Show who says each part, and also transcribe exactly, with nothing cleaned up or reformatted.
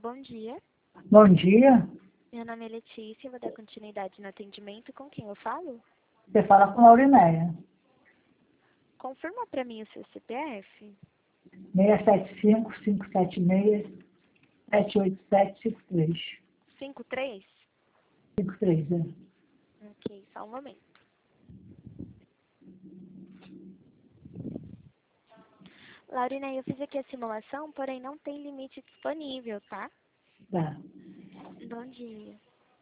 Speaker 1: bom dia.
Speaker 2: Bom dia.
Speaker 1: Meu nome é Letícia, vou dar continuidade no atendimento. Com quem eu falo?
Speaker 2: Você fala com Laurinéia.
Speaker 1: Confirma para mim o seu C P F.
Speaker 2: seis sete cinco, cinco sete seis, sete oito sete cinco três.
Speaker 1: cinco três?
Speaker 2: cinco três, é.
Speaker 1: Ok, só um momento. Laurinéia, eu fiz aqui a simulação, porém não tem limite disponível, tá?
Speaker 2: Tá.
Speaker 1: Bom dia.